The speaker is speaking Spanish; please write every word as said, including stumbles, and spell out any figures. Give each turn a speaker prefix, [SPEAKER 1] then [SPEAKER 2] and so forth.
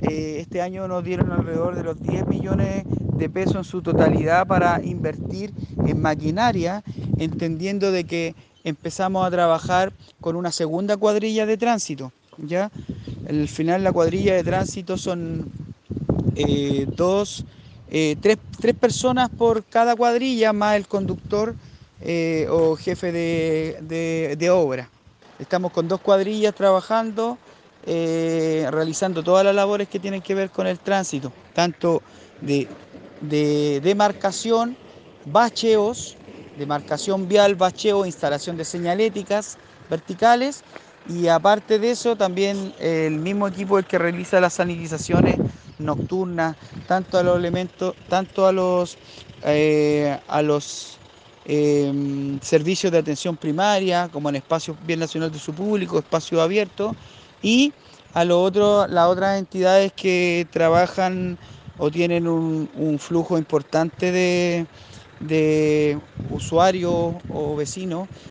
[SPEAKER 1] Eh, este año nos dieron alrededor de los diez millones de pesos en su totalidad para invertir en maquinaria, entendiendo de que empezamos a trabajar con una segunda cuadrilla de tránsito, ¿ya? Al final la cuadrilla de tránsito son eh, dos, eh, tres, tres personas por cada cuadrilla, más el conductor eh, o jefe de, de, de obra. Estamos con dos cuadrillas trabajando, eh, realizando todas las labores que tienen que ver con el tránsito, tanto de, de demarcación, bacheos, demarcación vial, bacheo, instalación de señaléticas verticales, y aparte de eso también eh, el mismo equipo el que realiza las sanitizaciones nocturnas, tanto a los elementos, tanto a los eh, a los eh, servicios de atención primaria, como en espacios bien nacional de su público, espacio abierto, y a lo otro, las otras entidades que trabajan o tienen un, un flujo importante de, de usuarios o vecinos